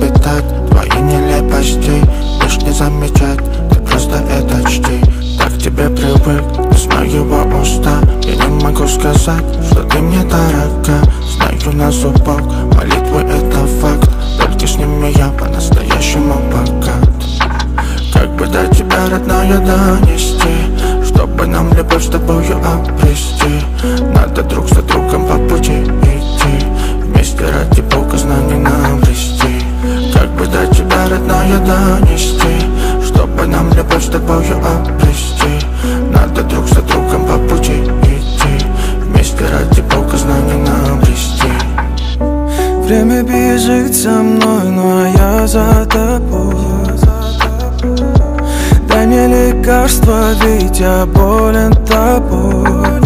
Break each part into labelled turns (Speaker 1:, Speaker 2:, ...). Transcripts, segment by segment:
Speaker 1: питать твои нелепости, лишь не замечать, ты просто это чти. Так к тебе привык, не знаю его уста. Я не могу сказать, что ты мне дорога. Знаю на зубок, молитвы это факт. Только с ними я по-настоящему богат. Как бы до тебя, родная, донести, чтобы нам любовь с тобою обрести. Надо друг за другом по пути идти, вместе ради Бога знаний обрести. Как бы до тебя, родная, донести, чтобы нам любовь с тобою обрести. Надо друг за другом по пути идти, вместе ради Бога знаний обрести.
Speaker 2: Время бежит со мной, но я за тобой. Дай мне лекарство, ведь я болен тобой.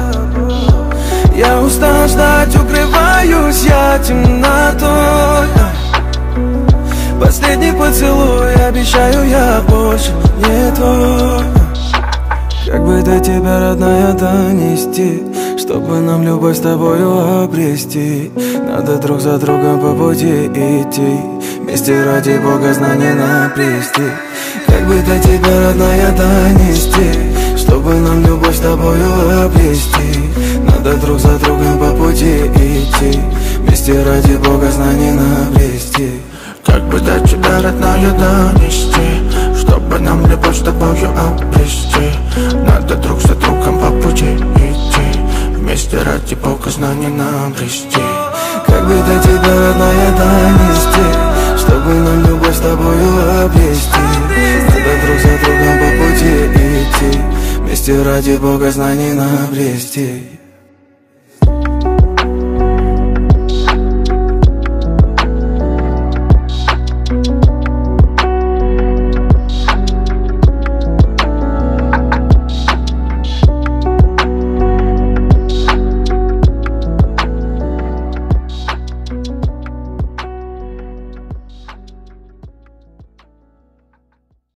Speaker 2: Я устал ждать, укрываюсь я темнотой. Последний поцелуй, обещаю, я больше не твой. Как бы до тебя, родная, донести, чтобы нам любовь с тобою обрести. Надо друг за другом по пути идти, вместе ради Бога знаний обрести. Как бы до тебя, родная, донести, чтобы нам любовь с тобою обрести. Надо друг за другом по пути идти, вместе ради Бога знаний обрести.
Speaker 1: Как бы до тебя, родная, донести, чтобы нам любовь с тобою обрести. Надо друг за другом по пути идти, вместе ради Бога знаний обрести.
Speaker 2: Как бы до тебя, родная, донести, чтобы нам любовь с тобою обрести. Надо друг за другом по пути идти, вместе ради Бога знаний обрести.